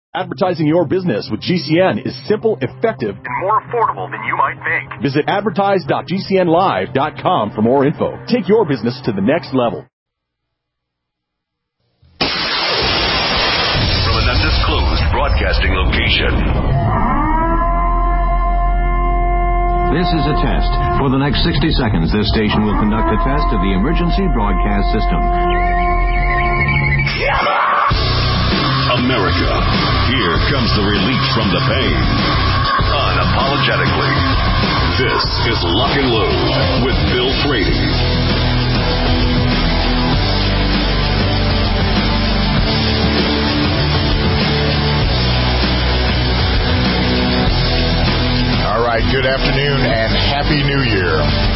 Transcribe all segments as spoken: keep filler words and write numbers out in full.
Advertising your business with G C N is simple, effective, and more affordable than you might think. Visit advertise dot g c n live dot com for more info. Take your business to the next level. From an undisclosed broadcasting location. This is a test. For the next sixty seconds, this station will conduct a test of the emergency broadcast system. America, here comes the relief from the pain. Unapologetically. This is Lock and Load with Bill Frady. All right, good afternoon and Happy New Year.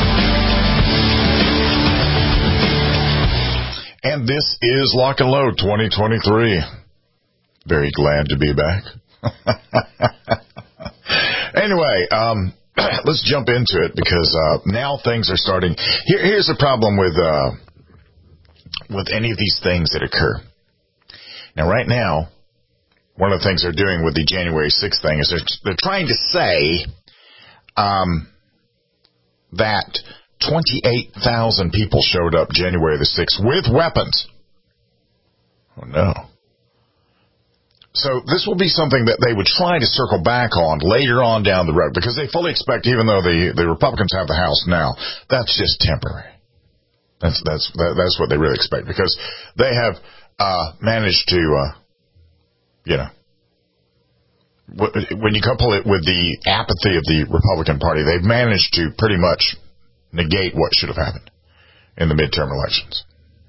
And this is Lock and Load twenty twenty-three. Very glad to be back. Anyway, um, let's jump into it because uh, now things are starting. Here, here's the problem with uh, with any of these things that occur. Now, right now, one of the things they're doing with the January sixth thing is they're, they're trying to say um, that twenty-eight thousand people showed up January the sixth with weapons. Oh, no. So this will be something that they would try to circle back on later on down the road because they fully expect, even though the, the Republicans have the House now, that's just temporary. That's that's that, that's what they really expect because they have uh, managed to, uh, you know, when you couple it with the apathy of the Republican Party, they've managed to pretty much negate what should have happened in the midterm elections.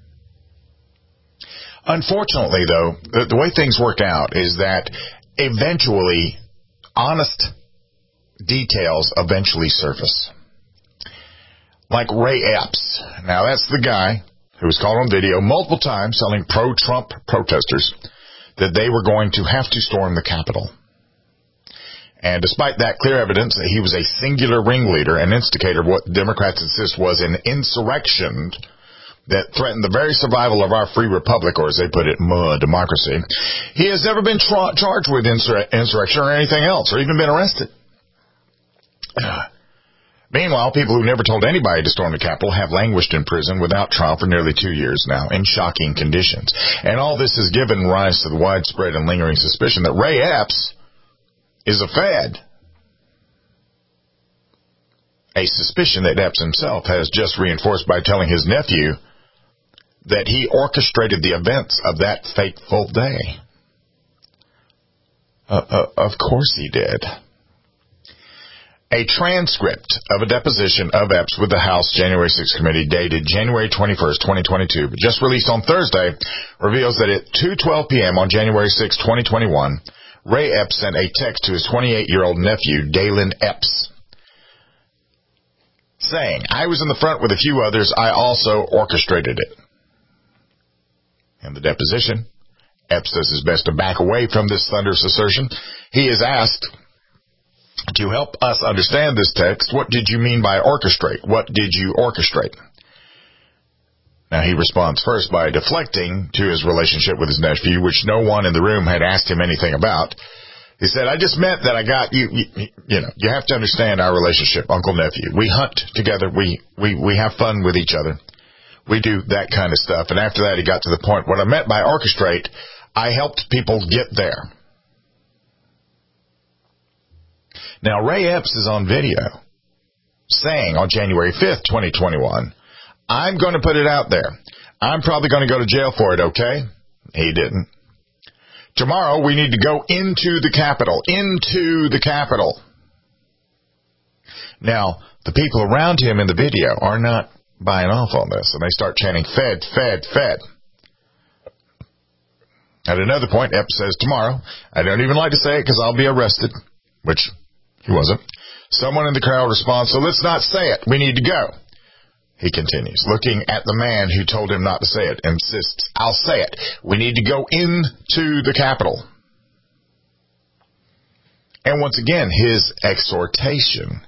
Unfortunately, though, the, the way things work out is that eventually honest details eventually surface. Like Ray Epps. Now, that's the guy who was caught on video multiple times telling pro-Trump protesters that they were going to have to storm the Capitol. And despite that clear evidence that he was a singular ringleader and instigator of what Democrats insist was an insurrection that threatened the very survival of our free republic, or as they put it, uh, democracy, he has never been tra- charged with insur- insurrection or anything else, or even been arrested. Uh, meanwhile, people who never told anybody to storm the Capitol have languished in prison without trial for nearly two years now in shocking conditions. And all this has given rise to the widespread and lingering suspicion that Ray Epps is a Fed. A suspicion that Epps himself has just reinforced by telling his nephew that he orchestrated the events of that fateful day. Uh, uh, of course he did. A transcript of a deposition of Epps with the House January sixth committee dated January twenty-first, twenty twenty-two, just released on Thursday, reveals that at two twelve p.m. on January sixth, twenty twenty-one, Ray Epps sent a text to his twenty-eight-year-old nephew, Dalen Epps, saying, "I was in the front with a few others. I also orchestrated it." In the deposition, Epps does his best to back away from this thunderous assertion. He is asked, to help us understand this text, what did you mean by orchestrate? What did you orchestrate? Now, he responds first by deflecting to his relationship with his nephew, which no one in the room had asked him anything about. He said, I just meant that I got you, you, you know, you have to understand our relationship, uncle-nephew. We hunt together. We, we, we have fun with each other. We do that kind of stuff. And after that, he got to the point, what I meant by orchestrate, I helped people get there. Now, Ray Epps is on video saying on January fifth, twenty twenty-one, I'm going to put it out there. I'm probably going to go to jail for it, okay? He didn't. Tomorrow, we need to go into the Capitol. Into the Capitol. Now, the people around him in the video are not buying off on this, and they start chanting, Fed, Fed, Fed. At another point, Epps says, tomorrow, I don't even like to say it because I'll be arrested, which he wasn't. Someone in the crowd responds, so let's not say it. We need to go. He continues, looking at the man who told him not to say it, insists, I'll say it. We need to go into the Capitol. And once again, his exhortation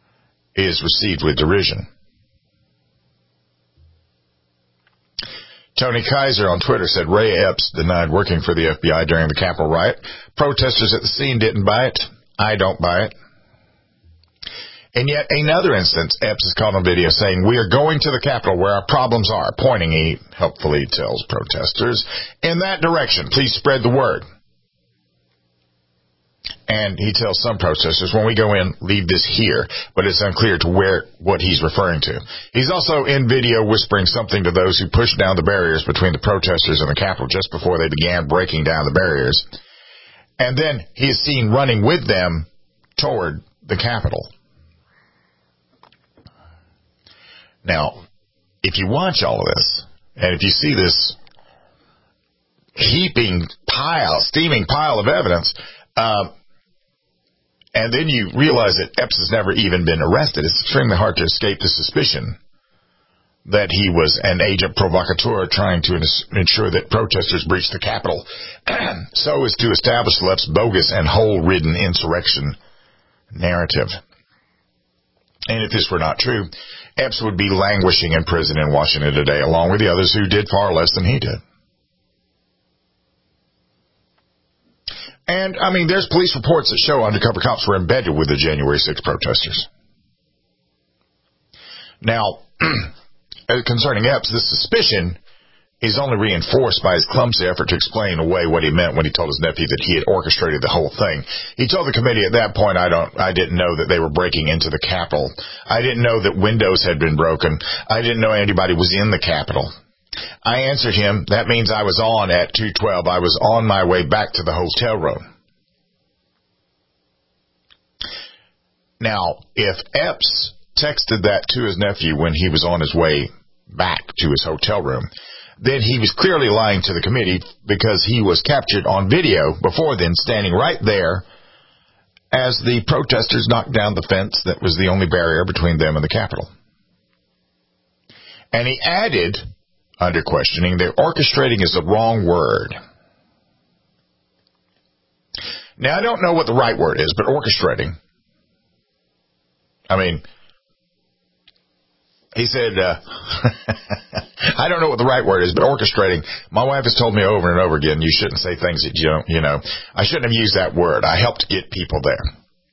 is received with derision. Tony Kaiser on Twitter said Ray Epps denied working for the F B I during the Capitol riot. Protesters at the scene didn't buy it. I don't buy it. In yet another instance, Epps is caught on video saying, "We are going to the Capitol where our problems are," pointing, he helpfully tells protesters, "in that direction. Please spread the word." And he tells some protesters, "When we go in, leave this here," but it's unclear to where what he's referring to. He's also in video whispering something to those who pushed down the barriers between the protesters and the Capitol just before they began breaking down the barriers. And then he is seen running with them toward the Capitol. Now, if you watch all of this, and if you see this heaping pile, steaming pile of evidence, uh, and then you realize that Epps has never even been arrested, it's extremely hard to escape the suspicion that he was an agent provocateur trying to ensure that protesters breached the Capitol so as to establish the left's bogus and hole-ridden insurrection narrative. And if this were not true, Epps would be languishing in prison in Washington today, along with the others who did far less than he did. And, I mean, there's police reports that show undercover cops were embedded with the January sixth protesters. Now, concerning Epps, this suspicion is only reinforced by his clumsy effort to explain away what he meant when he told his nephew that he had orchestrated the whole thing. He told the committee at that point, I don't, I didn't know that they were breaking into the Capitol. I didn't know that windows had been broken. I didn't know anybody was in the Capitol. I answered him, that means I was on at two twelve. I was on my way back to the hotel room. Now, if Epps texted that to his nephew when he was on his way back to his hotel room, then he was clearly lying to the committee because he was captured on video before then standing right there as the protesters knocked down the fence that was the only barrier between them and the Capitol. And he added, under questioning, that orchestrating is the wrong word. Now, I don't know what the right word is, but orchestrating, I mean, he said, uh, I don't know what the right word is, but orchestrating. My wife has told me over and over again, you shouldn't say things that you don't, you know. I shouldn't have used that word. I helped get people there.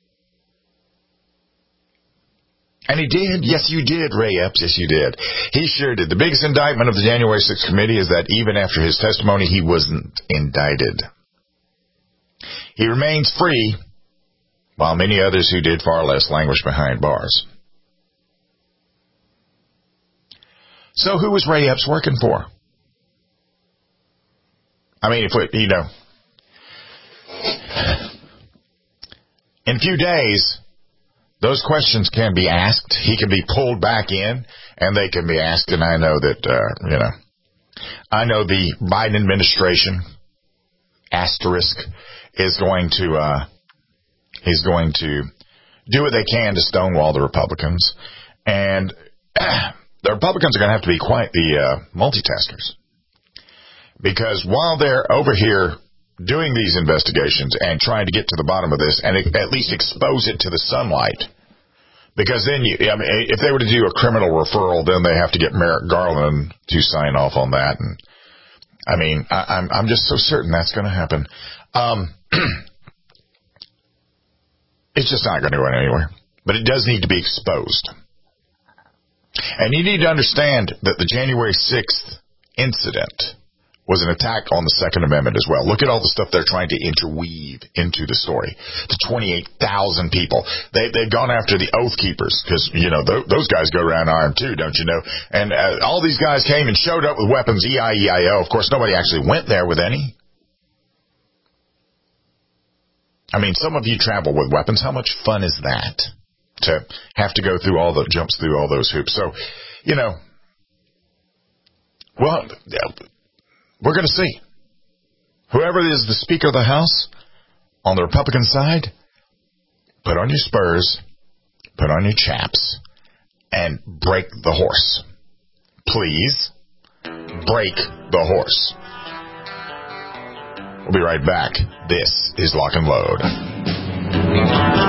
And he did. Yes, you did, Ray Epps. Yes, you did. He sure did. The biggest indictment of the January sixth committee is that even after his testimony, he wasn't indicted. He remains free, while many others who did far less languish behind bars. So who was Ray Epps working for? I mean, if we, you know, in a few days, those questions can be asked. He can be pulled back in, and they can be asked. And I know that, uh, you know, I know the Biden administration, asterisk, is going to, uh, is going to do what they can to stonewall the Republicans. And the Republicans are going to have to be quite the uh, multitaskers. Because while they're over here doing these investigations and trying to get to the bottom of this and at least expose it to the sunlight, because then you, I mean, if they were to do a criminal referral, then they have to get Merrick Garland to sign off on that. And I mean, I, I'm, I'm just so certain that's going to happen. Um, it's just not going to go anywhere. But it does need to be exposed. And you need to understand that the January sixth incident was an attack on the Second Amendment as well. Look at all the stuff they're trying to interweave into the story. The twenty-eight thousand people. They, they've gone after the Oath Keepers because, you know, th- those guys go around armed too, don't you know? And uh, all these guys came and showed up with weapons, E I E I O. Of course, nobody actually went there with any. I mean, some of you travel with weapons. How much fun is that? To have to go through all the jumps through all those hoops. So, you know, well, we're going to see. Whoever is the Speaker of the House on the Republican side, put on your spurs, put on your chaps, and break the horse. Please, break the horse. We'll be right back. This is Lock and Load.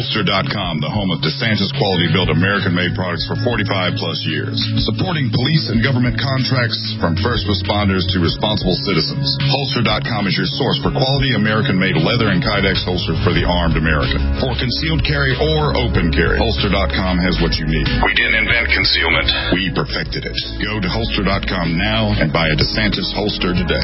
Holster dot com, the home of DeSantis quality-built American-made products for forty-five plus years. Supporting police and government contracts from first responders to responsible citizens. Holster dot com is your source for quality American-made leather and Kydex holsters for the armed American. For concealed carry or open carry, Holster dot com has what you need. We didn't invent concealment. We perfected it. Go to Holster dot com now and buy a DeSantis holster today.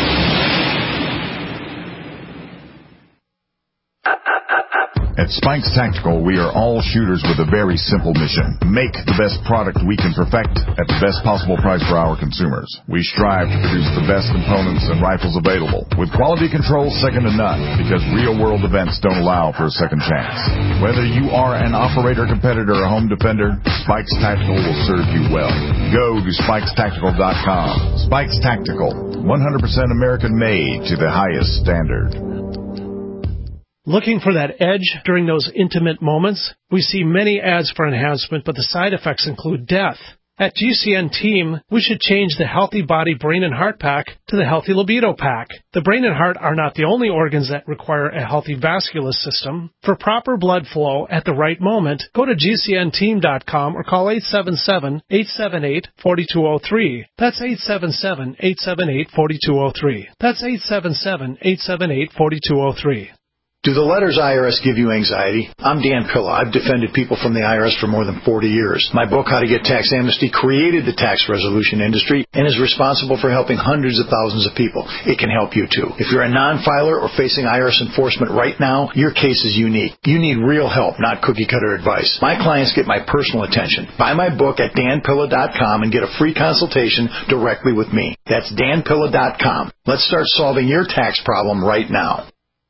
At Spikes Tactical, we are all shooters with a very simple mission. Make the best product we can perfect at the best possible price for our consumers. We strive to produce the best components and rifles available, with quality control second to none, because real-world events don't allow for a second chance. Whether you are an operator, competitor, or home defender, Spikes Tactical will serve you well. Go to Spikes Tactical dot com. Spikes Tactical, one hundred percent American-made to the highest standard. Looking for that edge during those intimate moments? We see many ads for enhancement, but the side effects include death. At G C N Team, we should change the Healthy Body, Brain, and Heart Pack to the Healthy Libido Pack. The brain and heart are not the only organs that require a healthy vascular system. For proper blood flow at the right moment, go to G C N team dot com or call eight seven seven, eight seven eight, four two zero three. That's eight seven seven, eight seven eight, four two zero three. That's eight seven seven, eight seven eight, four two zero three. Do the letters I R S give you anxiety? I'm Dan Pilla. I've defended people from the I R S for more than forty years. My book, How to Get Tax Amnesty, created the tax resolution industry and is responsible for helping hundreds of thousands of people. It can help you, too. If you're a non-filer or facing I R S enforcement right now, your case is unique. You need real help, not cookie-cutter advice. My clients get my personal attention. Buy my book at Dan Pilla dot com and get a free consultation directly with me. That's Dan Pilla dot com. Let's start solving your tax problem right now.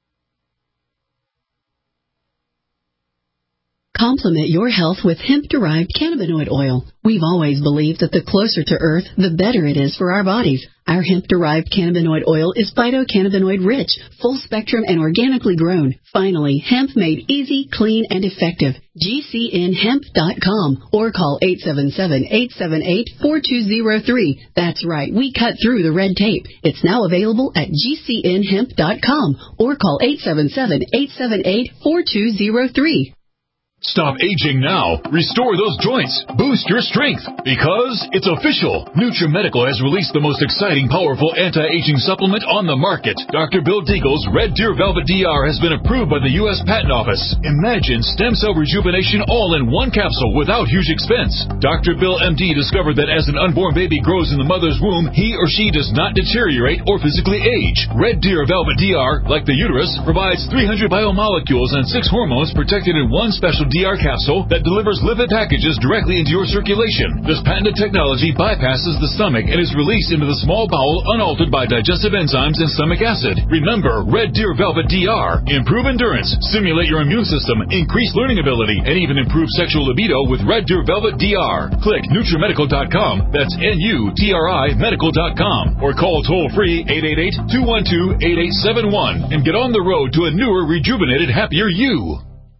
Complement your health with hemp-derived cannabinoid oil. We've always believed that the closer to Earth, the better it is for our bodies. Our hemp-derived cannabinoid oil is phytocannabinoid-rich, full-spectrum, and organically grown. Finally, hemp made easy, clean, and effective. G C N hemp dot com or call eight seven seven, eight seven eight, four two zero three. That's right, we cut through the red tape. It's now available at G C N hemp dot com or call eight seven seven, eight seven eight, four two zero three. Stop aging now. Restore those joints. Boost your strength. Because it's official. NutriMedical has released the most exciting, powerful anti-aging supplement on the market. Doctor Bill Deagle's Red Deer Velvet D R has been approved by the U S Patent Office. Imagine stem cell rejuvenation all in one capsule without huge expense. Doctor Bill M D discovered that as an unborn baby grows in the mother's womb, he or she does not deteriorate or physically age. Red Deer Velvet D R, like the uterus, provides three hundred biomolecules and six hormones protected in one special D R capsule that delivers lipid packages directly into your circulation. This patented technology bypasses the stomach and is released into the small bowel unaltered by digestive enzymes and stomach acid. Remember, Red Deer Velvet D R. Improve endurance, stimulate your immune system, increase learning ability, and even improve sexual libido with Red Deer Velvet D R. Click NutriMedical dot com. That's N U T R I medical dot com. Or call toll-free eight eight eight, two one two, eight eight seven one and get on the road to a newer, rejuvenated, happier you.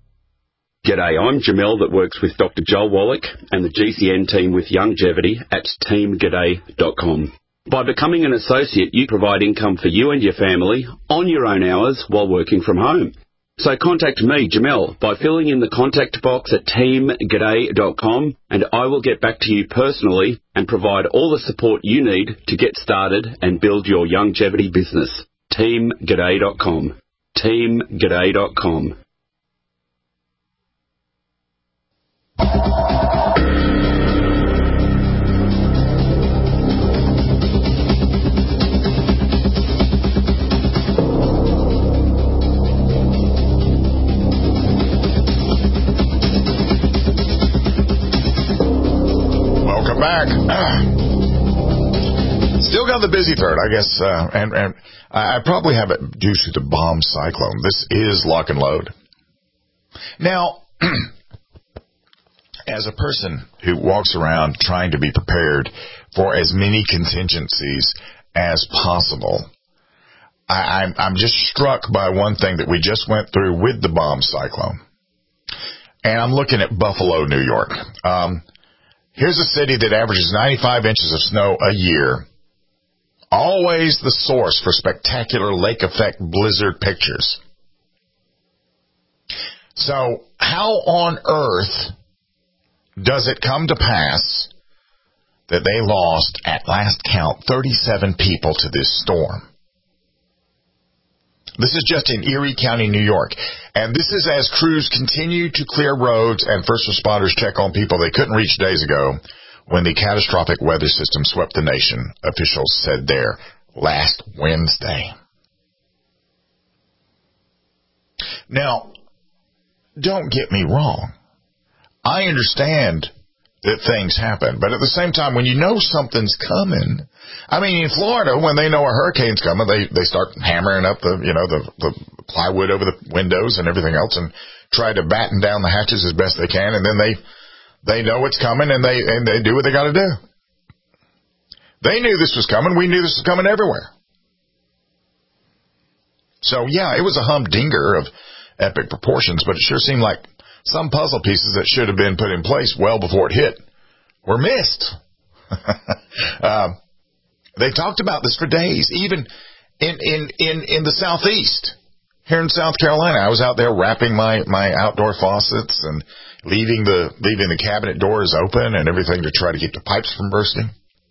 G'day, I'm Jamel that works with Doctor Joel Wallach and the G C N team with Longevity at team g'day dot com. By becoming an associate, you provide income for you and your family on your own hours while working from home. So contact me, Jamel, by filling in the contact box at team g'day dot com and I will get back to you personally and provide all the support you need to get started and build your longevity business. team g'day dot com. team g'day dot com. Welcome back. Still got the busy third, I guess, uh, and, and I probably have it due to the bomb cyclone. This is Lock and Load. Now, as a person who walks around trying to be prepared for as many contingencies as possible, I, I'm, I'm just struck by one thing that we just went through with the bomb cyclone. And I'm looking at Buffalo, New York. Um, here's a city that averages ninety-five inches of snow a year. Always the source for spectacular lake effect blizzard pictures. So how on earth does it come to pass that they lost, at last count, thirty-seven people to this storm? This is just in Erie County, New York. And this is as crews continue to clear roads and first responders check on people they couldn't reach days ago when the catastrophic weather system swept the nation, officials said there last Wednesday. Now, don't get me wrong. I understand that things happen, but at the same time, when you know something's coming, I mean, in Florida, when they know a hurricane's coming, they, they start hammering up the, you know, the, the plywood over the windows and everything else and try to batten down the hatches as best they can, and then they, they know it's coming and they, and they do what they gotta do. They knew this was coming. We knew this was coming everywhere. So yeah, it was a humdinger of epic proportions, but it sure seemed like some puzzle pieces that should have been put in place well before it hit were missed. uh, they talked about this for days, even in, in, in, in the Southeast. Here in South Carolina, I was out there wrapping my, my outdoor faucets and leaving the, leaving the cabinet doors open and everything to try to keep the pipes from bursting.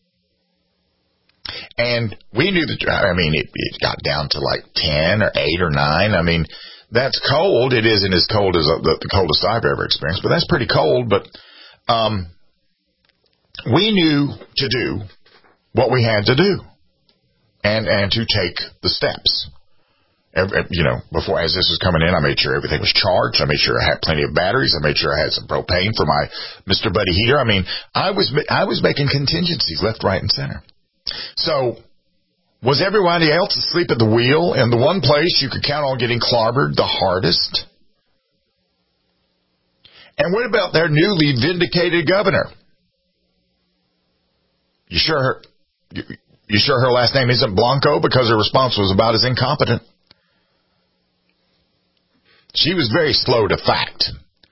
And we knew that, I mean, it, it got down to like ten or eight or nine. I mean, that's cold. It isn't as cold as the, the coldest I've ever experienced, but that's pretty cold. But um, we knew to do what we had to do and, and to take the steps. Every, you know, before, as this was coming in, I made sure everything was charged. I made sure I had plenty of batteries. I made sure I had some propane for my Mister Buddy heater. I mean, I was, I was making contingencies left, right, and center. So, was everybody else asleep at the wheel in the one place you could count on getting clobbered the hardest? And what about their newly vindicated governor? You sure her, you, you sure her last name isn't Blanco? Because her response was about as incompetent. She was very slow to fact.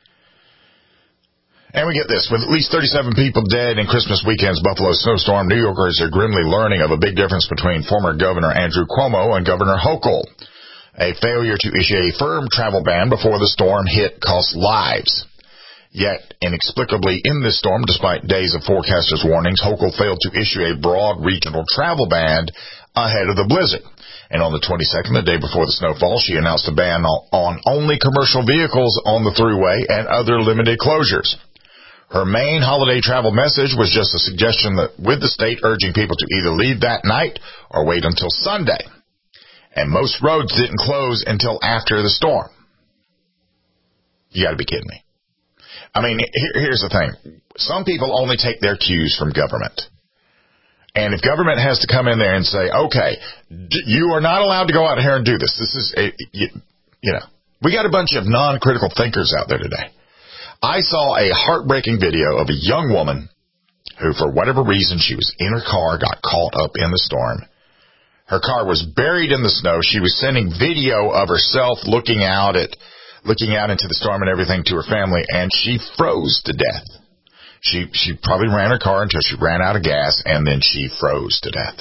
And we get this, with at least thirty-seven people dead in Christmas weekend's Buffalo snowstorm, New Yorkers are grimly learning of a big difference between former Governor Andrew Cuomo and Governor Hochul. A failure to issue a firm travel ban before the storm hit cost lives. Yet, inexplicably in this storm, despite days of forecasters' warnings, Hochul failed to issue a broad regional travel ban ahead of the blizzard. And on the twenty-second, the day before the snowfall, she announced a ban on only commercial vehicles on the thruway and other limited closures. Her main holiday travel message was just a suggestion that with the state urging people to either leave that night or wait until Sunday. And most roads didn't close until after the storm. You gotta be kidding me. I mean, here, here's the thing. Some people only take their cues from government. And if government has to come in there and say, okay, you are not allowed to go out here and do this. This is, a, you, you know, we got a bunch of non-critical thinkers out there today. I saw a heartbreaking video of a young woman who, for whatever reason, she was in her car, got caught up in the storm. Her car was buried in the snow. She was sending video of herself looking out at, looking out into the storm and everything to her family, and she froze to death. She, she probably ran her car until she ran out of gas, and then she froze to death.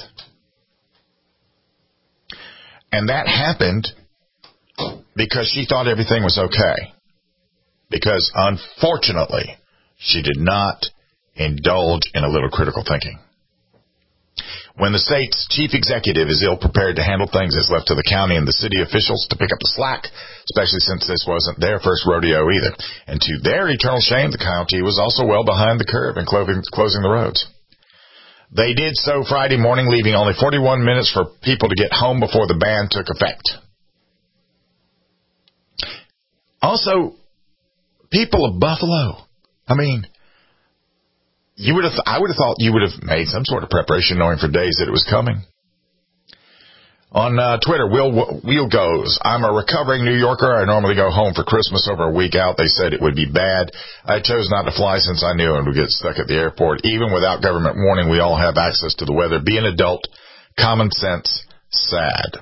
And that happened because she thought everything was okay. Because, unfortunately, she did not indulge in a little critical thinking. When the state's chief executive is ill-prepared to handle things, it's left to the county and the city officials to pick up the slack, especially since this wasn't their first rodeo either. And to their eternal shame, the county was also well behind the curve in closing the roads. They did so Friday morning, leaving only forty-one minutes for people to get home before the ban took effect. Also, people of Buffalo, I mean, you would have, I would have thought you would have made some sort of preparation knowing for days that it was coming. On uh, Twitter, Will Wheel goes, I'm a recovering New Yorker. I normally go home for Christmas over a week out. They said it would be bad. I chose not to fly since I knew I would get stuck at the airport. Even without government warning, we all have access to the weather. Be an adult. Common sense. Sad.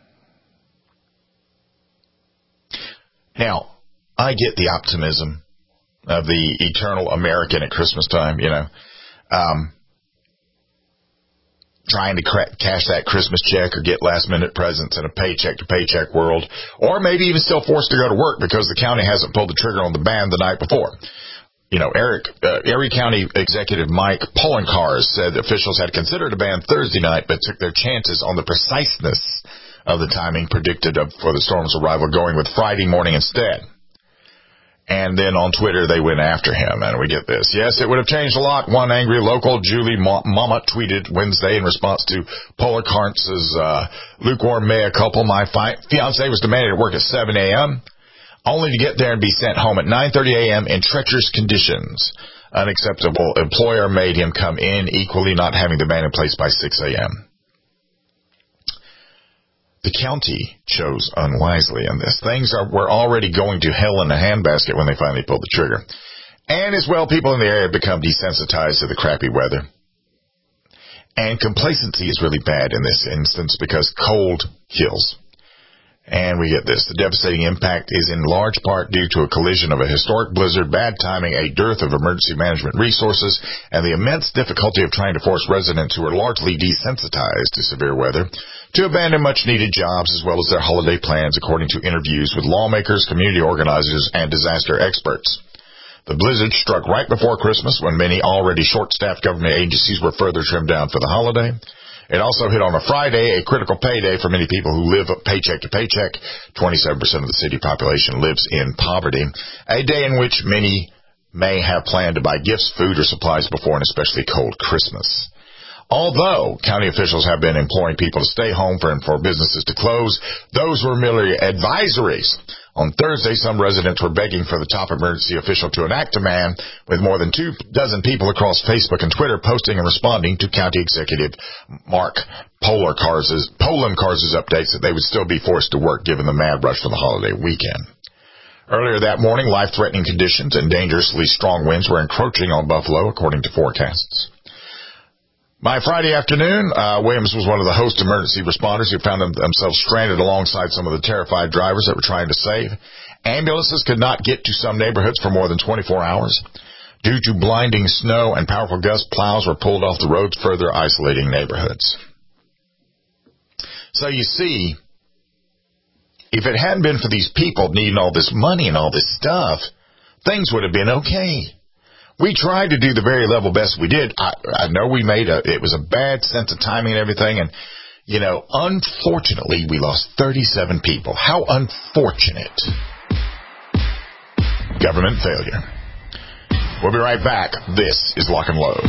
Now, I get the optimism of the eternal American at Christmas time, you know. Um, trying to cra- cash that Christmas check or get last-minute presents in a paycheck-to-paycheck world, or maybe even still forced to go to work because the county hasn't pulled the trigger on the ban the night before. You know, Eric, uh, Erie County Executive Mike Poloncarz said officials had considered a ban Thursday night, but took their chances on the preciseness of the timing predicted of, for the storm's arrival, going with Friday morning instead. And then on Twitter, they went after him, and we get this. Yes, it would have changed a lot. One angry local, Julie Mama, tweeted Wednesday in response to Poloncarz's uh, lukewarm mea culpa. My fi- fiance was demanded to work at seven a.m., only to get there and be sent home at nine thirty a.m. in treacherous conditions. Unacceptable. Employer made him come in, equally not having the ban in place by six a.m. The county chose unwisely in this. Things are, were already going to hell in a handbasket when they finally pulled the trigger. And as well, people in the area have become desensitized to the crappy weather. And complacency is really bad in this instance because cold kills. And we get this. The devastating impact is in large part due to a collision of a historic blizzard, bad timing, a dearth of emergency management resources, and the immense difficulty of trying to force residents who are largely desensitized to severe weather to abandon much-needed jobs as well as their holiday plans, according to interviews with lawmakers, community organizers, and disaster experts. The blizzard struck right before Christmas when many already short-staffed government agencies were further trimmed down for the holiday. It also hit on a Friday, a critical payday for many people who live paycheck to paycheck. twenty-seven percent of the city population lives in poverty. A day in which many may have planned to buy gifts, food, or supplies before an especially cold Christmas. Although county officials have been imploring people to stay home for, and for businesses to close, those were merely advisories. On Thursday, some residents were begging for the top emergency official to enact a ban, with more than two dozen people across Facebook and Twitter posting and responding to County Executive Mark Poloncarz's updates that they would still be forced to work given the mad rush for the holiday weekend. Earlier that morning, life-threatening conditions and dangerously strong winds were encroaching on Buffalo, according to forecasts. By Friday afternoon, uh, Williams was one of the host emergency responders who found them, themselves stranded alongside some of the terrified drivers that were trying to save. Ambulances could not get to some neighborhoods for more than twenty-four hours. Due to blinding snow and powerful gust, plows were pulled off the roads, further isolating neighborhoods. So you see, if it hadn't been for these people needing all this money and all this stuff, things would have been okay. We tried to do the very level best we did. I, I know we made a, it was a bad sense of timing and everything. And, you know, unfortunately, we lost thirty-seven people. How unfortunate. Government failure. We'll be right back. This is Lock and Load.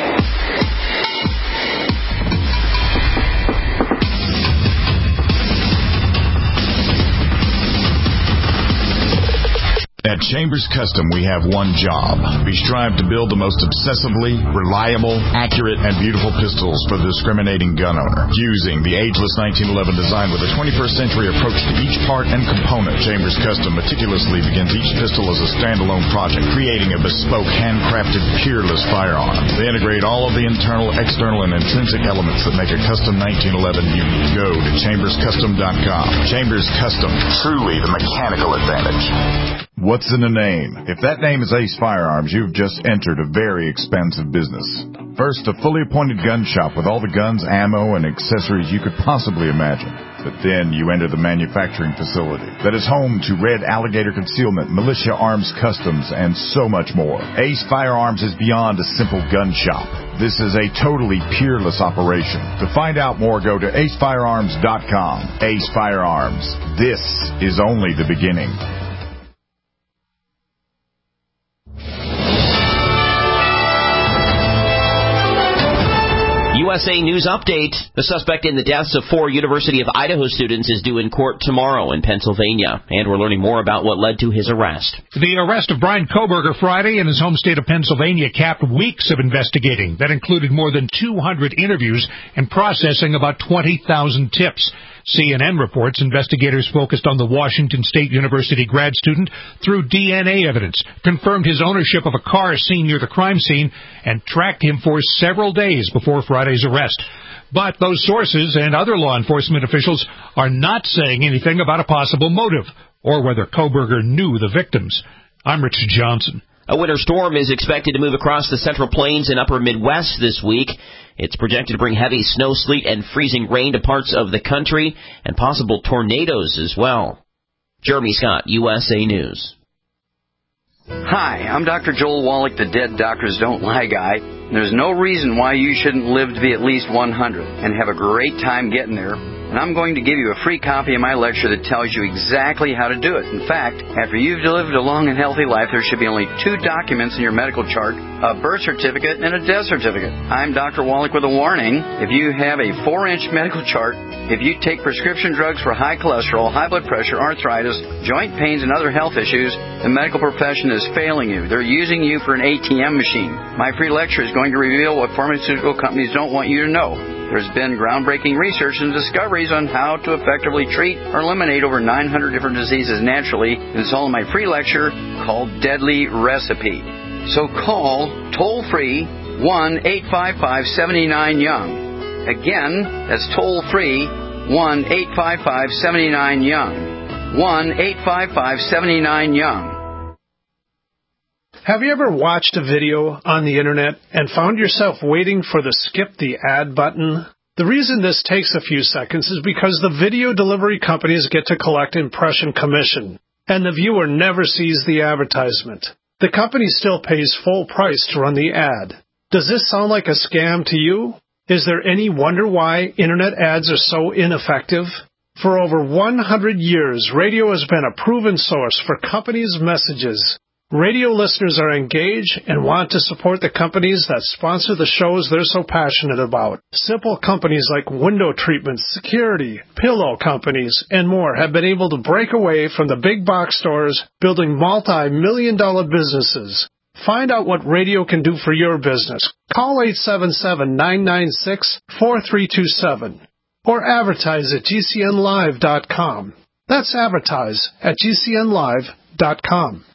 At Chambers Custom, we have one job. We strive to build the most obsessively reliable, accurate, and beautiful pistols for the discriminating gun owner. Using the ageless nineteen eleven design with a twenty-first century approach to each part and component, Chambers Custom meticulously begins each pistol as a standalone project, creating a bespoke, handcrafted, peerless firearm. They integrate all of the internal, external, and intrinsic elements that make a custom nineteen eleven unique. Go to chambers custom dot com. Chambers Custom, truly the mechanical advantage. What's in a name? If that name is Ace Firearms, you've just entered a very expensive business. First, a fully appointed gun shop with all the guns, ammo, and accessories you could possibly imagine. But then you enter the manufacturing facility that is home to Red Alligator Concealment, Militia Arms Customs, and so much more. Ace Firearms is beyond a simple gun shop. This is a totally peerless operation. To find out more, go to ace firearms dot com. Ace Firearms. This is only the beginning. U S A News Update. The suspect in the deaths of four University of Idaho students is due in court tomorrow in Pennsylvania. And we're learning more about what led to his arrest. The arrest of Brian Kohberger Friday in his home state of Pennsylvania capped weeks of investigating. That included more than two hundred interviews and processing about twenty thousand tips. C N N reports investigators focused on the Washington State University grad student through D N A evidence, confirmed his ownership of a car seen near the crime scene, and tracked him for several days before Friday's arrest. But those sources and other law enforcement officials are not saying anything about a possible motive or whether Kohberger knew the victims. I'm Richard Johnson. A winter storm is expected to move across the Central Plains and upper Midwest this week. It's projected to bring heavy snow, sleet, and freezing rain to parts of the country and possible tornadoes as well. Jeremy Scott, U S A News. Hi, I'm Doctor Joel Wallach, the Dead Doctors Don't Lie guy. There's no reason why you shouldn't live to be at least one hundred and have a great time getting there. And I'm going to give you a free copy of my lecture that tells you exactly how to do it. In fact, after you've lived a long and healthy life, there should be only two documents in your medical chart, a birth certificate and a death certificate. I'm Doctor Wallach with a warning. If you have a four-inch medical chart, if you take prescription drugs for high cholesterol, high blood pressure, arthritis, joint pains, and other health issues, the medical profession is failing you. They're using you for an A T M machine. My free lecture is going to reveal what pharmaceutical companies don't want you to know. There's been groundbreaking research and discoveries on how to effectively treat or eliminate over nine hundred different diseases naturally. And it's all in my free lecture called Deadly Recipe. So call toll-free one eight five five, seven nine, young. Again, that's toll-free one eight five five, seven nine, young. one eight five five, seven nine, young. Have you ever watched a video on the internet and found yourself waiting for the skip the ad button? The reason this takes a few seconds is because the video delivery companies get to collect impression commission, and the viewer never sees the advertisement. The company still pays full price to run the ad. Does this sound like a scam to you? Is there any wonder why internet ads are so ineffective? For over one hundred years, radio has been a proven source for companies' messages. Radio listeners are engaged and want to support the companies that sponsor the shows they're so passionate about. Simple companies like window treatments, security, pillow companies, and more have been able to break away from the big box stores, building multi-million dollar businesses. Find out what radio can do for your business. Call eight seven seven, nine nine six, four three two seven or advertise at G C N live dot com. That's advertise at G C N live dot com.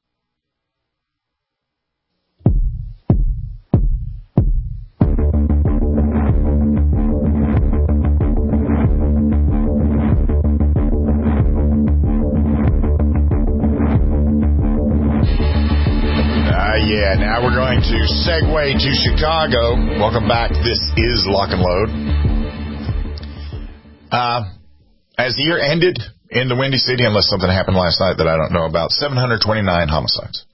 Yeah, now we're going to segue to Chicago. Welcome back. This is Lock and Load. Uh, as the year ended in the Windy City, unless something happened last night that I don't know about, seven hundred twenty-nine homicides.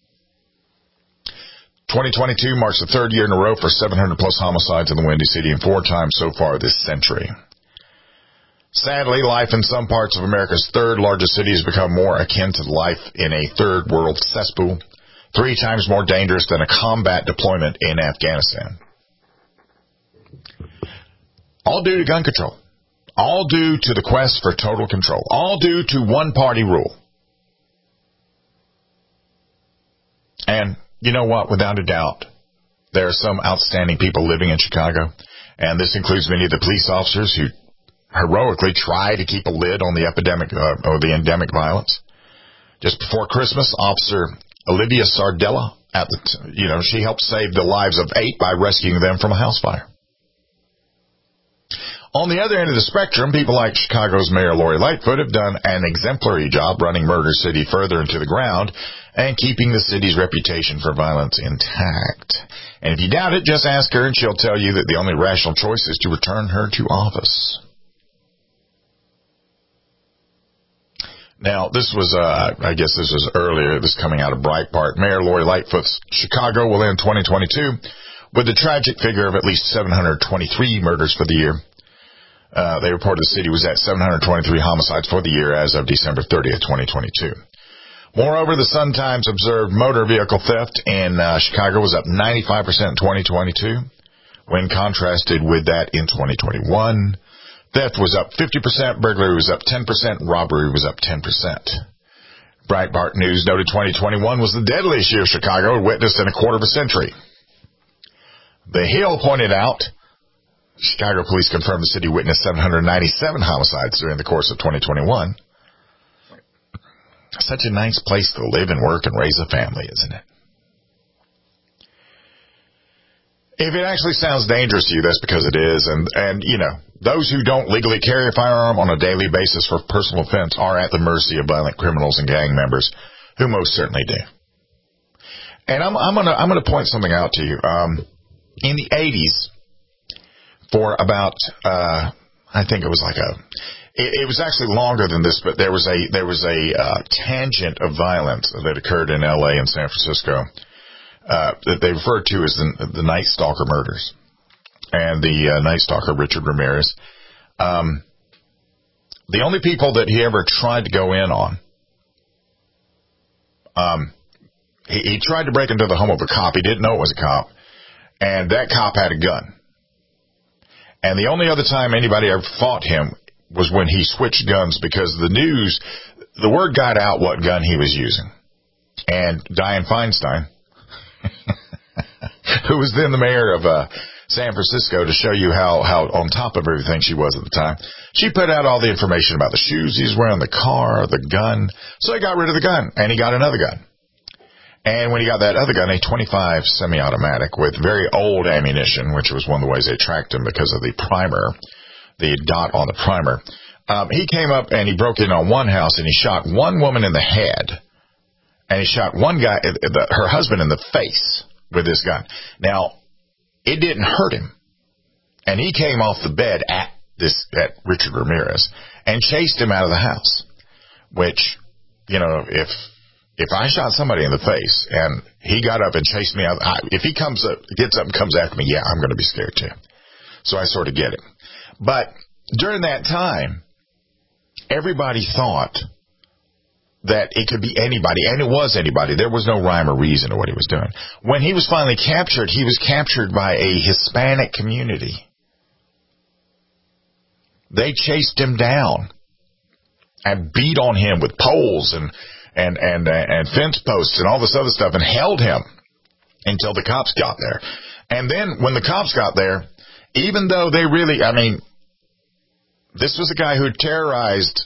twenty twenty-two marks the third year in a row for seven hundred plus homicides in the Windy City, and four times so far this century. Sadly, life in some parts of America's third largest city has become more akin to life in a third world cesspool, three times more dangerous than a combat deployment in Afghanistan. All due to gun control. All due to the quest for total control. All due to one-party rule. And you know what? Without a doubt, there are some outstanding people living in Chicago, and this includes many of the police officers who heroically try to keep a lid on the epidemic uh, or the endemic violence. Just before Christmas, Officer Olivia Sardella, at the t- you know, she helped save the lives of eight by rescuing them from a house fire. On the other end of the spectrum, people like Chicago's Mayor Lori Lightfoot have done an exemplary job running Murder City further into the ground and keeping the city's reputation for violence intact. And if you doubt it, just ask her and she'll tell you that the only rational choice is to return her to office. Now, this was, uh, I guess this was earlier, this coming out of Breitbart. Mayor Lori Lightfoot's Chicago will end twenty twenty-two with the tragic figure of at least seven hundred twenty-three murders for the year. Uh, they reported the city was at seven hundred twenty-three homicides for the year as of December thirtieth, twenty twenty-two. Moreover, the Sun-Times observed motor vehicle theft in uh, Chicago was up ninety-five percent in twenty twenty-two when contrasted with that in twenty twenty-one. Theft was up fifty percent, burglary was up ten percent, robbery was up ten percent. Breitbart News noted twenty twenty-one was the deadliest year Chicago had witnessed in a quarter of a century. The Hill pointed out, Chicago police confirmed the city witnessed seven hundred ninety-seven homicides during the course of twenty twenty-one. Such a nice place to live and work and raise a family, isn't it? If it actually sounds dangerous to you, that's because it is. And, and, you know, those who don't legally carry a firearm on a daily basis for personal offense are at the mercy of violent criminals and gang members, who most certainly do. And I'm, I'm gonna, I'm gonna point something out to you. Um, in the eighties, for about, uh, I think it was like a, it, it was actually longer than this, but there was a, there was a, uh, tangent of violence that occurred in L A and San Francisco, uh, that they referred to as the, the Night Stalker murders. And the, uh, Night Stalker, Richard Ramirez, um, the only people that he ever tried to go in on, um, he, he tried to break into the home of a cop. He didn't know it was a cop. And that cop had a gun. And the only other time anybody ever fought him was when he switched guns, because the news, the word got out what gun he was using. And Dianne Feinstein, who was then the mayor of uh, San Francisco, to show you how, how on top of everything she was at the time, she put out all the information about the shoes he was wearing, the car, the gun. So he got rid of the gun, and he got another gun. And when he got that other gun, a twenty-five semi-automatic with very old ammunition, which was one of the ways they tracked him because of the primer, the dot on the primer, um, he came up and he broke in on one house and he shot one woman in the head, and he shot one guy, her husband, in the face with this gun. Now, it didn't hurt him, and he came off the bed at this at Richard Ramirez and chased him out of the house. Which, you know, if If I shot somebody in the face and he got up and chased me out, I, if he comes up, gets up and comes after me, yeah, I'm going to be scared too. So I sort of get it. But during that time, everybody thought that it could be anybody, and it was anybody. There was no rhyme or reason to what he was doing. When he was finally captured, he was captured by a Hispanic community. They chased him down and beat on him with poles and and and uh, and fence posts and all this other stuff, and held him until the cops got there. And then when the cops got there, even though they really, I mean, this was a guy who terrorized,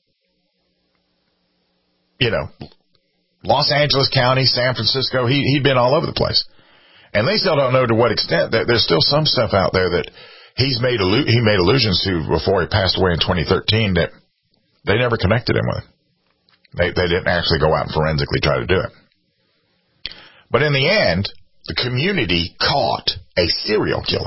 you know, Los Angeles County, San Francisco. He, he'd been all over the place. And they still don't know to what extent. There's still some stuff out there that he's made, allu- he made allusions to before he passed away in twenty thirteen that they never connected him with. They, they didn't actually go out and forensically try to do it. But in the end, the community caught a serial killer.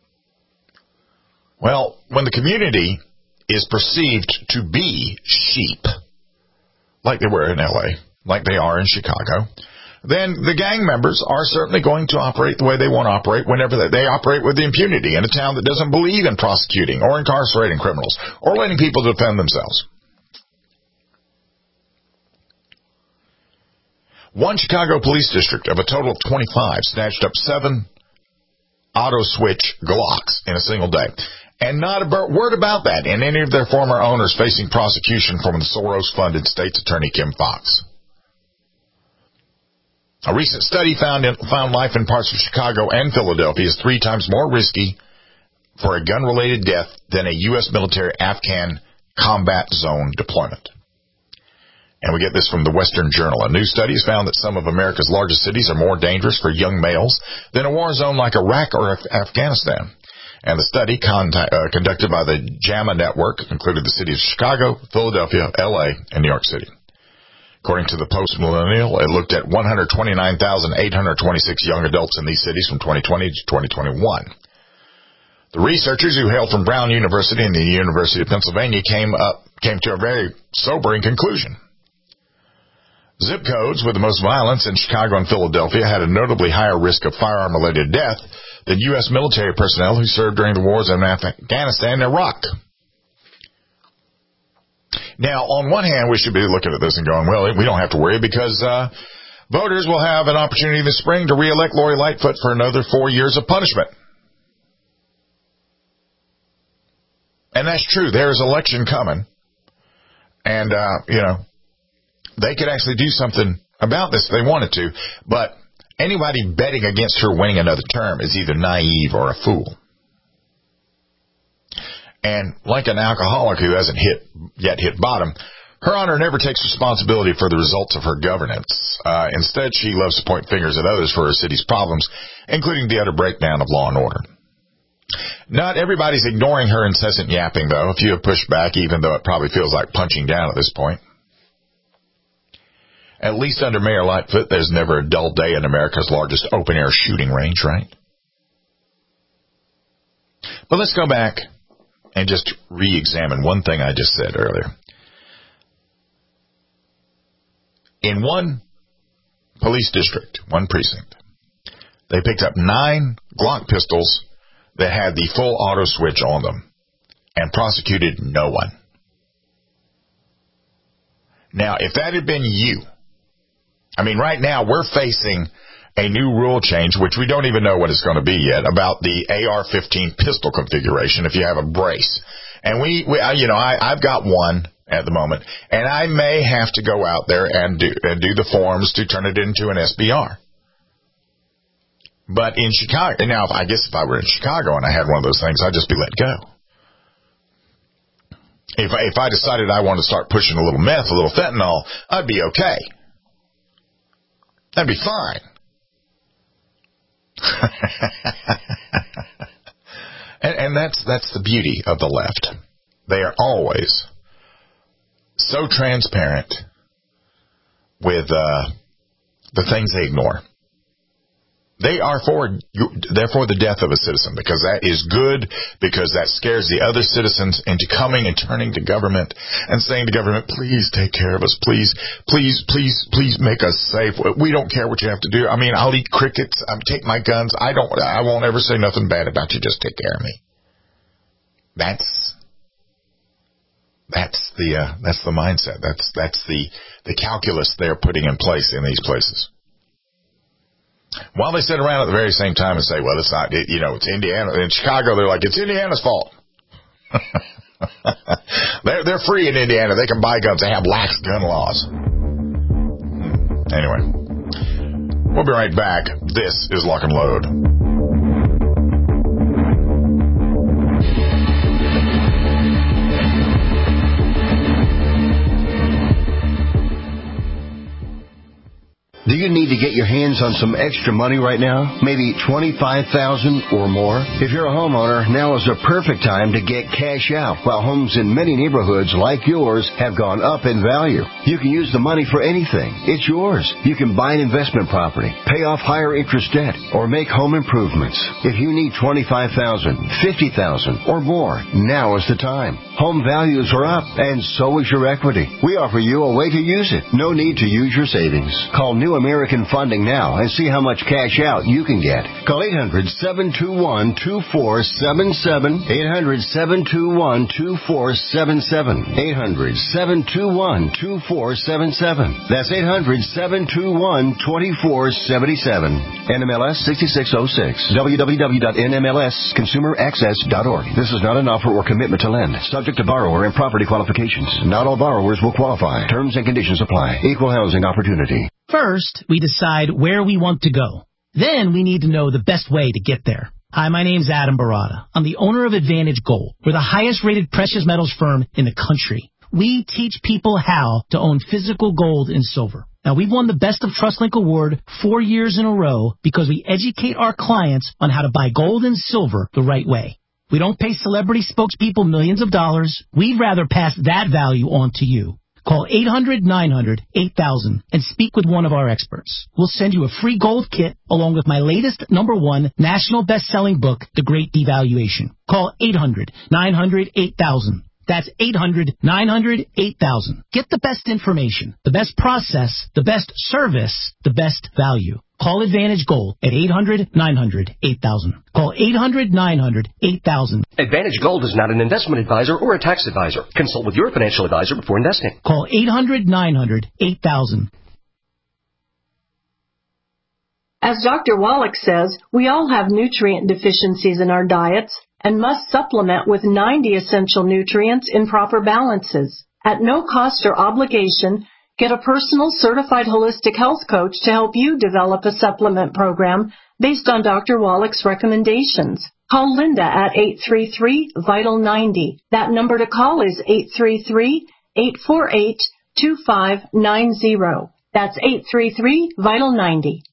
Well, when the community is perceived to be sheep, like they were in L A, like they are in Chicago, then the gang members are certainly going to operate the way they want to operate whenever they, they operate with impunity in a town that doesn't believe in prosecuting or incarcerating criminals or letting people defend themselves. One Chicago police district of a total of twenty-five snatched up seven auto-switch Glocks in a single day. And not a word about that in any of their former owners facing prosecution from the Soros-funded state's attorney, Kim Foxx. A recent study found, in, found life in parts of Chicago and Philadelphia is three times more risky for a gun-related death than a U S military Afghan combat zone deployment. And we get this from the Western Journal. A new study has found that some of America's largest cities are more dangerous for young males than a war zone like Iraq or Af- Afghanistan. And the study contact, uh, conducted by the JAMA Network included the cities of Chicago, Philadelphia, L A, and New York City. According to the Post-Millennial, it looked at one hundred twenty-nine thousand eight hundred twenty-six young adults in these cities from twenty twenty to twenty twenty-one. The researchers, who hail from Brown University and the University of Pennsylvania, came up came to a very sobering conclusion. Zip codes with the most violence in Chicago and Philadelphia had a notably higher risk of firearm-related death than U S military personnel who served during the wars in Afghanistan and Iraq. Now, on one hand, we should be looking at this and going, well, we don't have to worry because uh, voters will have an opportunity this spring to re-elect Lori Lightfoot for another four years of punishment. And that's true. There is election coming. And, uh, you know, they could actually do something about this if they wanted to, but anybody betting against her winning another term is either naive or a fool. And like an alcoholic who hasn't hit yet hit bottom, Her Honor never takes responsibility for the results of her governance. Uh, instead, she loves to point fingers at others for her city's problems, including the utter breakdown of law and order. Not everybody's ignoring her incessant yapping, though. A few have pushed back, even though it probably feels like punching down at this point. At least under Mayor Lightfoot, there's never a dull day in America's largest open-air shooting range, right? But let's go back and just re-examine one thing I just said earlier. In one police district, one precinct, they picked up nine Glock pistols that had the full auto switch on them and prosecuted no one. Now, if that had been you, I mean, right now we're facing a new rule change, which we don't even know what it's going to be yet, about the A R fifteen pistol configuration if you have a brace. And we, we you know, I, I've got one at the moment, and I may have to go out there and do, and do the forms to turn it into an S B R. But in Chicago, now, I guess if I were in Chicago and I had one of those things, I'd just be let go. If I, if I decided I wanted to start pushing a little meth, a little fentanyl, I'd be okay. That'd be fine. and, and that's that's the beauty of the left. They are always so transparent with uh, the things they ignore. They are for, therefore, the death of a citizen, because that is good, because that scares the other citizens into coming and turning to government and saying to government, please take care of us, please, please, please, please make us safe. We don't care what you have to do. I mean, I'll eat crickets, I'll take my guns. I don't, I won't ever say nothing bad about you. Just take care of me. That's, that's the, uh, that's the mindset. That's, that's the, the calculus they're putting in place in these places. While they sit around at the very same time and say, well, it's not, it, you know, it's Indiana. In Chicago, they're like, it's Indiana's fault. they're, they're free in Indiana. They can buy guns. They have lax gun laws. Anyway, we'll be right back. This is Lock and Load. Do you need to get your hands on some extra money right now? Maybe twenty-five thousand dollars or more? If you're a homeowner, now is the perfect time to get cash out while homes in many neighborhoods like yours have gone up in value. You can use the money for anything. It's yours. You can buy an investment property, pay off higher interest debt, or make home improvements. If you need twenty-five thousand dollars, fifty thousand dollars, or more, now is the time. Home values are up, and so is your equity. We offer you a way to use it. No need to use your savings. Call New American Funding now and see how much cash out you can get. Call eight hundred, seven two one, two four seven seven, eight hundred, seven two one, two four seven seven, eight hundred, seven two one, two four seven seven. That's eight hundred, seven two one, two four seven seven. N M L S sixty-six oh six. w w w dot n m l s consumer access dot org. This is not an offer or commitment to lend. Subject to borrower and property qualifications. Not all borrowers will qualify. Terms and conditions apply. Equal housing opportunity. First, we decide where we want to go. Then we need to know the best way to get there. Hi, my name's Adam Barada. I'm the owner of Advantage Gold. We're the highest rated precious metals firm in the country. We teach people how to own physical gold and silver. Now, we've won the Best of TrustLink Award four years in a row because we educate our clients on how to buy gold and silver the right way. We don't pay celebrity spokespeople millions of dollars. We'd rather pass that value on to you. Call eight hundred, nine hundred, eight thousand and speak with one of our experts. We'll send you a free gold kit along with my latest number one national best-selling book, The Great Devaluation. Call eight hundred, nine hundred, eight thousand. That's eight hundred, nine hundred, eight thousand. Get the best information, the best process, the best service, the best value. Call Advantage Gold at eight hundred, nine hundred, eight thousand. Call eight hundred, nine hundred, eight thousand. Advantage Gold is not an investment advisor or a tax advisor. Consult with your financial advisor before investing. Call eight hundred, nine hundred, eight thousand. As Doctor Wallach says, we all have nutrient deficiencies in our diets and must supplement with ninety essential nutrients in proper balances. At no cost or obligation, get a personal certified holistic health coach to help you develop a supplement program based on Doctor Wallach's recommendations. Call Linda at eight three three, vital ninety. That number to call is eight three three, eight four eight, two five nine zero. That's eight three three, vital ninety.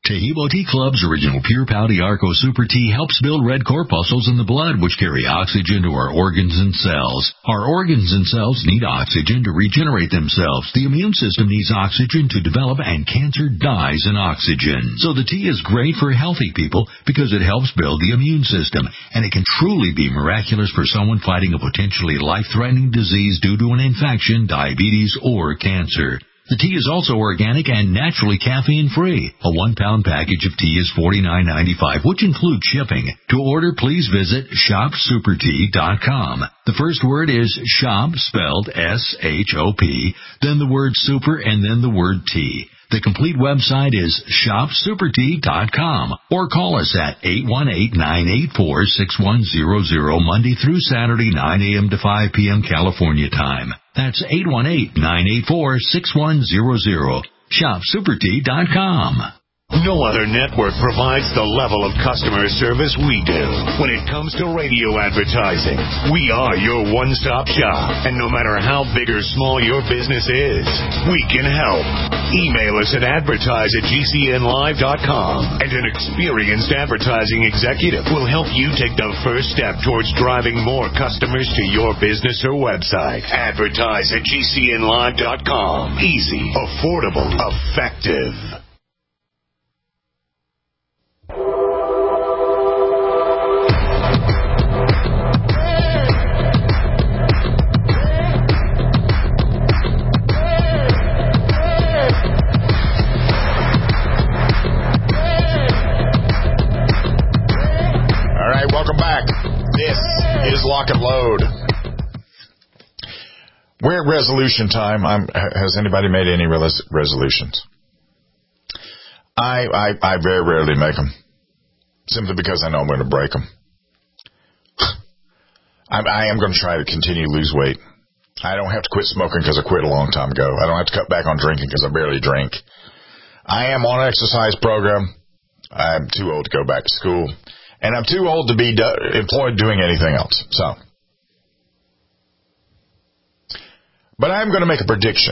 Tahibo Tea Club's original Pure Pau Arco Super Tea helps build red corpuscles in the blood, which carry oxygen to our organs and cells. Our organs and cells need oxygen to regenerate themselves. The immune system needs oxygen to develop, and cancer dies in oxygen. So the tea is great for healthy people because it helps build the immune system, and it can truly be miraculous for someone fighting a potentially life-threatening disease due to an infection, diabetes, or cancer. The tea is also organic and naturally caffeine-free. A one-pound package of tea is forty-nine ninety-five, which includes shipping. To order, please visit shop super tea dot com. The first word is shop, spelled S H O P, then the word super, and then the word tea. The complete website is shop super tea dot com, or call us at eight one eight, nine eight four, six one zero zero Monday through Saturday, nine a.m. to five p.m. California time. That's eight one eight, nine eight four, six one zero zero. shop super tea dot com. No other network provides the level of customer service we do. When it comes to radio advertising, we are your one-stop shop. And no matter how big or small your business is, we can help. Email us at advertise at G C N live dot com, and an experienced advertising executive will help you take the first step towards driving more customers to your business or website. Advertise at G C N live dot com. Easy, affordable, effective. Lock and load. We're at resolution time. I'm, has anybody made any res- resolutions? I, I I very rarely make them, simply because I know I'm going to break them. I, I am going to try to continue to lose weight. I don't have to quit smoking because I quit a long time ago. I don't have to cut back on drinking because I barely drink. I am on an exercise program. I'm too old to go back to school. And I'm too old to be do- employed doing anything else. So, but I'm going to make a prediction.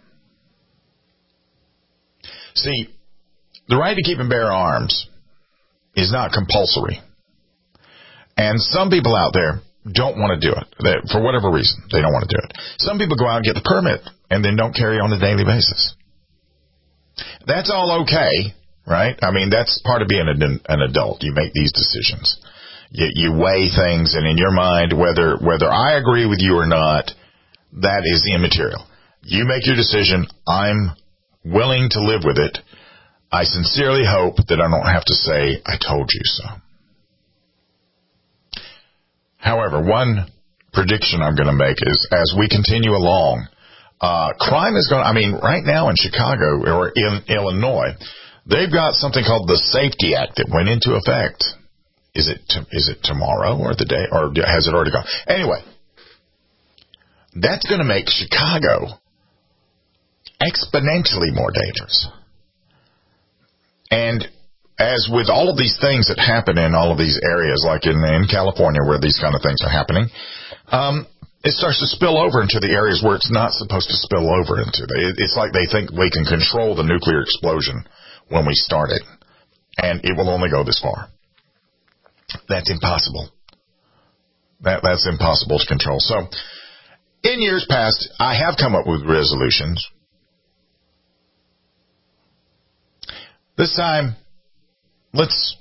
See, the right to keep and bear arms is not compulsory. And some people out there don't want to do it. They, for whatever reason, they don't want to do it. Some people go out and get the permit and then don't carry on a daily basis. That's all okay. Right? I mean, that's part of being an, an adult. You make these decisions. You, you weigh things, and in your mind, whether whether I agree with you or not, that is immaterial. You make your decision. I'm willing to live with it. I sincerely hope that I don't have to say, I told you so. However, one prediction I'm going to make is, as we continue along, uh, crime is going to, I mean, right now in Chicago or in Illinois, they've got something called the Safety Act that went into effect. Is it t- is it tomorrow or the day, or has it already gone? Anyway, that's going to make Chicago exponentially more dangerous. And as with all of these things that happen in all of these areas, like in, in California where these kind of things are happening, um, it starts to spill over into the areas where it's not supposed to spill over into. It's like they think we can control the nuclear explosion when we start it, and it will only go this far. That's impossible. That that's impossible to control. So, in years past, I have come up with resolutions. This time, let's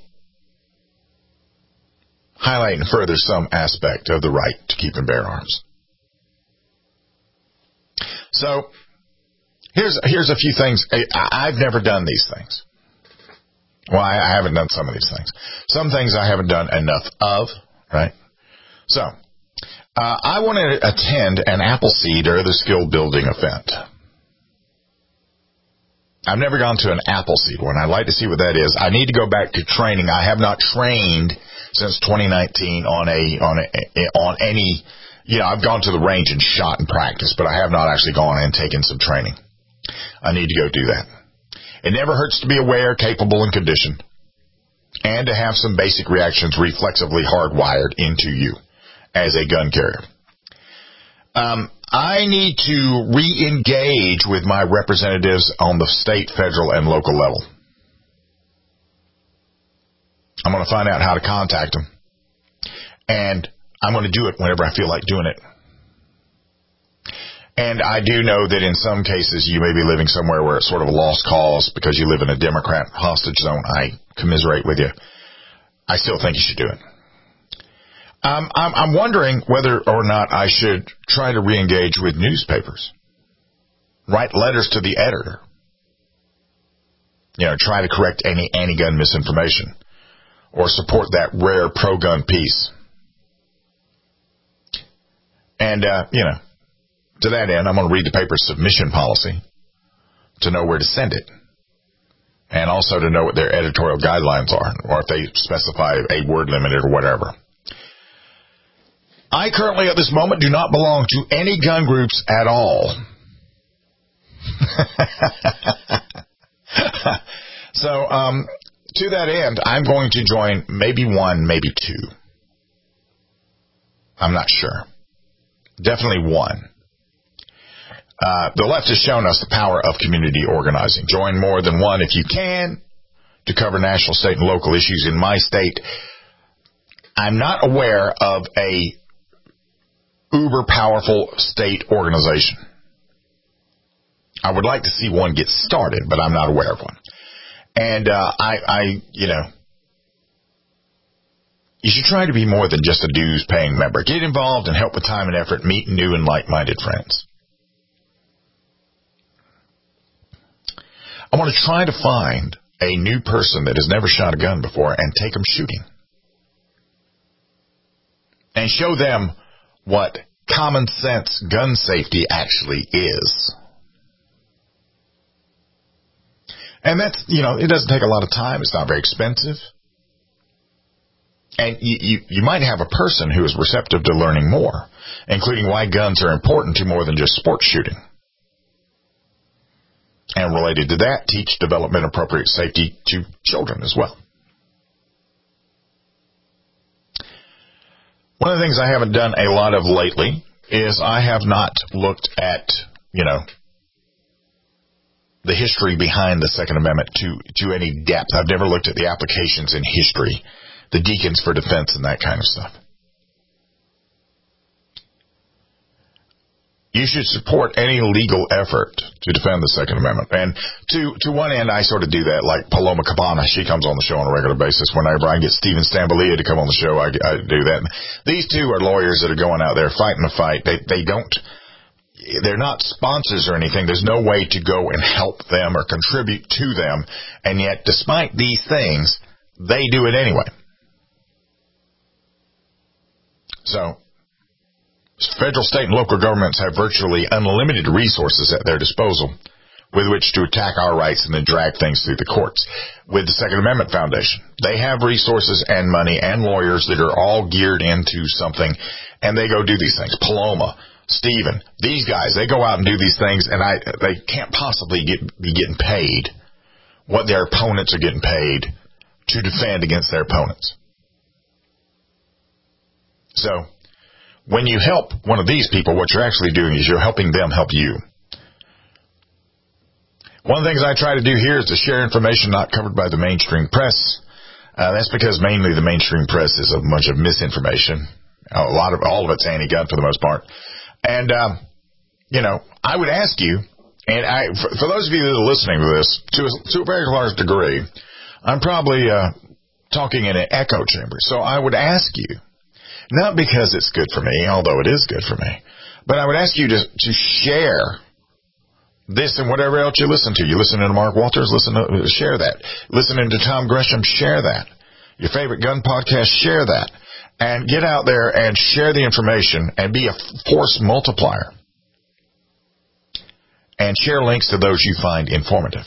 highlight and further some aspect of the right to keep and bear arms. So, Here's here's a few things. I've never done these things. Well, I, I haven't done some of these things. Some things I haven't done enough of, right? So, uh, I want to attend an Appleseed or other skill building event. I've never gone to an Appleseed one. I'd like to see what that is. I need to go back to training. I have not trained since twenty nineteen on a on a, on any. You know, I've gone to the range and shot and practiced, but I have not actually gone and taken some training. I need to go do that. It never hurts to be aware, capable, and conditioned, and to have some basic reactions reflexively hardwired into you as a gun carrier. Um, I need to re-engage with my representatives on the state, federal, and local level. I'm going to find out how to contact them. And I'm going to do it whenever I feel like doing it. And I do know that in some cases you may be living somewhere where it's sort of a lost cause because you live in a Democrat hostage zone. I commiserate with you. I still think you should do it. Um, I'm, I'm wondering whether or not I should try to re-engage with newspapers. Write letters to the editor. You know, try to correct any anti-gun misinformation. Or support that rare pro-gun piece. And, uh, you know, to that end, I'm going to read the paper's submission policy to know where to send it. And also to know what their editorial guidelines are, or if they specify a word limit or whatever. I currently, at this moment, do not belong to any gun groups at all. So, um, to that end, I'm going to join maybe one, maybe two. I'm not sure. Definitely one. Uh, the left has shown us the power of community organizing. Join more than one if you can to cover national, state, and local issues in my state. I'm not aware of a uber powerful state organization. I would like to see one get started, but I'm not aware of one. And uh, I, I, you know, you should try to be more than just a dues-paying member. Get involved and help with time and effort. Meet new and like-minded friends. I want to try to find a new person that has never shot a gun before and take them shooting. And show them what common sense gun safety actually is. And that's, you know, it doesn't take a lot of time. It's not very expensive. And you, you, you might have a person who is receptive to learning more, including why guns are important to more than just sports shooting. And related to that, teach development appropriate safety to children as well. One of the things I haven't done a lot of lately is I have not looked at, you know, the history behind the Second Amendment to, to any depth. I've never looked at the applications in history, the deacons for defense and that kind of stuff. You should support any legal effort to defend the Second Amendment. And to, to one end, I sort of do that, like Paloma Cabana. She comes on the show on a regular basis. Whenever I get Stephen Stambalia to come on the show, I, I do that. These two are lawyers that are going out there fighting the fight. They, they don't, they're not sponsors or anything. There's no way to go and help them or contribute to them. And yet, despite these things, they do it anyway. So, federal, state, and local governments have virtually unlimited resources at their disposal with which to attack our rights and then drag things through the courts. With the Second Amendment Foundation, they have resources and money and lawyers that are all geared into something, and they go do these things. Paloma, Stephen, these guys, they go out and do these things, and I they can't possibly get, be getting paid what their opponents are getting paid to defend against their opponents. So, when you help one of these people, what you're actually doing is you're helping them help you. One of the things I try to do here is to share information not covered by the mainstream press. Uh, that's because mainly the mainstream press is a bunch of misinformation. A lot of, all of it's anti-gun for the most part. And, um, you know, I would ask you, and I, for, for those of you that are listening to this, to a, to a very large degree, I'm probably uh, talking in an echo chamber. So I would ask you, not because it's good for me, although it is good for me, but I would ask you to, to share this and whatever else you listen to. You listen to Mark Walters, listen to, share that. Listening to Tom Gresham, share that. Your favorite gun podcast, share that. And get out there and share the information and be a force multiplier. And share links to those you find informative.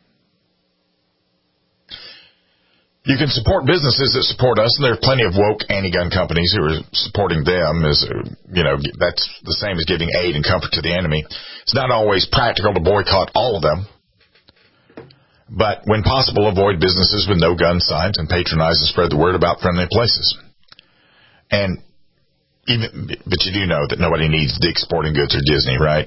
You can support businesses that support us, and there are plenty of woke anti-gun companies who are supporting them. As you know, that's the same as giving aid and comfort to the enemy. It's not always practical to boycott all of them, but when possible, avoid businesses with no gun signs and patronize and spread the word about friendly places. And even, but you do know that nobody needs Dick's Sporting Goods or Disney, right?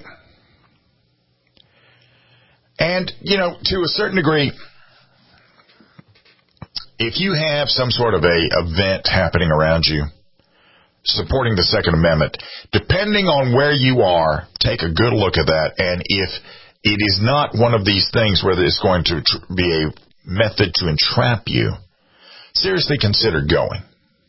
And you know, to a certain degree, if you have some sort of a event happening around you supporting the Second Amendment, depending on where you are, take a good look at that. And if it is not one of these things where it's going to tr- be a method to entrap you, seriously consider going.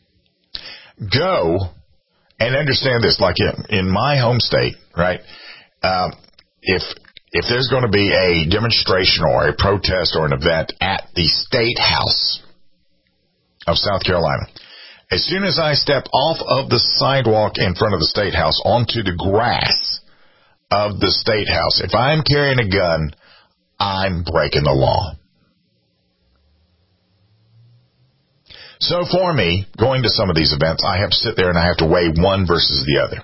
Go and understand this, like in, in my home state, right? Um, if if there's going to be a demonstration or a protest or an event at the State House of South Carolina, as soon as I step off of the sidewalk in front of the State House onto the grass of the State House, if I'm carrying a gun, I'm breaking the law. So for me, going to some of these events, I have to sit there and I have to weigh one versus the other.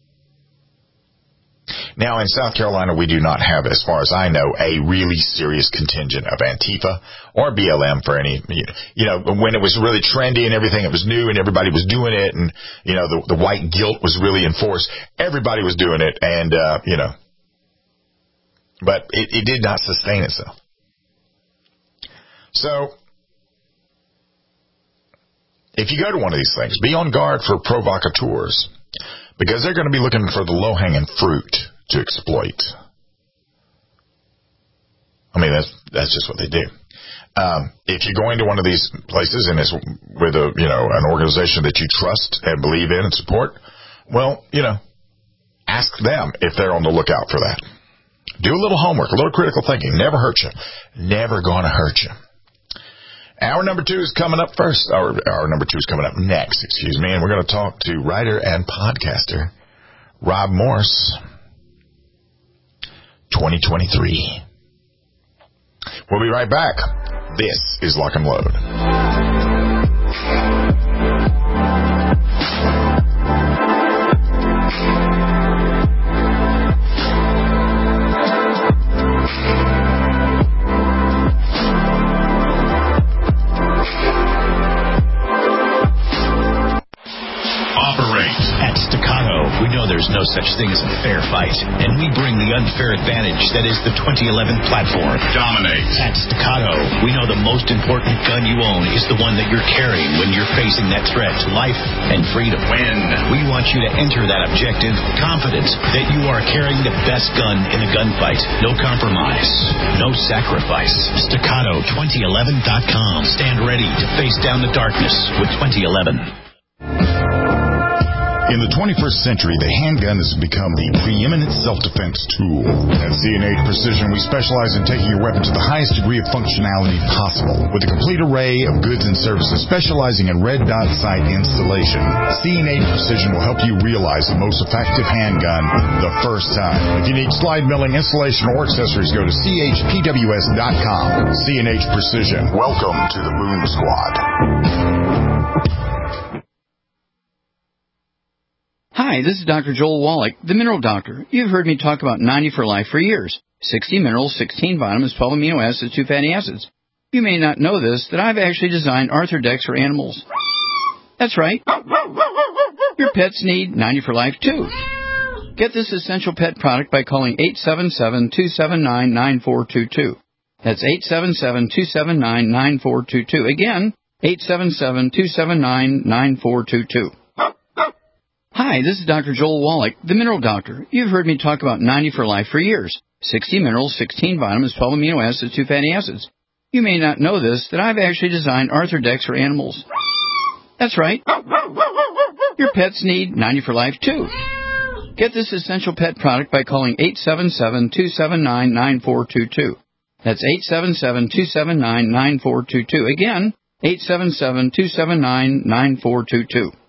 Now, in South Carolina, we do not have, as far as I know, a really serious contingent of Antifa or B L M for any, you know, when it was really trendy and everything, it was new and everybody was doing it, and, you know, the, the white guilt was really enforced. Everybody was doing it, and, uh, you know, but it, it did not sustain itself. So, if you go to one of these things, be on guard for provocateurs, because they're going to be looking for the low-hanging fruit to exploit. I mean, that's that's just what they do. Um, if you're going to one of these places and it's with a you know an organization that you trust and believe in and support, well, you know, ask them if they're on the lookout for that. Do a little homework, a little critical thinking. Never hurt you. Never going to hurt you. Hour number two is coming up first. Our hour number two is coming up next, excuse me, and we're going to talk to writer and podcaster Rob Morse. twenty twenty-three. We'll be right back. This is Lock and Load. At Staccato, we know there's no such thing as a fair fight, and we bring the unfair advantage that is the twenty eleven platform. Dominate. At Staccato, we know the most important gun you own is the one that you're carrying when you're facing that threat to life and freedom. Win. We want you to enter that objective confident that you are carrying the best gun in a gunfight. No compromise. No sacrifice. Staccato twenty eleven dot com. Stand ready to face down the darkness with twenty eleven. In the twenty-first century, the handgun has become the preeminent self-defense tool. At C and H Precision, we specialize in taking your weapon to the highest degree of functionality possible. With a complete array of goods and services specializing in red dot sight installation, C and H Precision will help you realize the most effective handgun the first time. If you need slide milling, installation, or accessories, go to C H P W S dot com. C and H Precision. Welcome to the Boom Squad. Hi, this is Doctor Joel Wallach, the Mineral Doctor. You've heard me talk about ninety for Life for years. sixty minerals, sixteen vitamins, twelve amino acids, two fatty acids. You may not know this, that I've actually designed Arthrodex for animals. That's right. Your pets need ninety for Life, too. Get this essential pet product by calling eight seven seven, two seven nine, nine four two two. That's eight seven seven, two seven nine, nine four two two. Again, eight seven seven, two seven nine, nine four two two. Hi, this is Doctor Joel Wallach, the Mineral Doctor. You've heard me talk about ninety for Life for years. sixty minerals, sixteen vitamins, twelve amino acids, two fatty acids. You may not know this, that I've actually designed Arthrodex for animals. That's right. Your pets need ninety for Life, too. Get this essential pet product by calling eight seven seven, two seven nine, nine four two two. That's eight seven seven, two seven nine, nine four two two. Again, eight seven seven, two seven nine, nine four two two.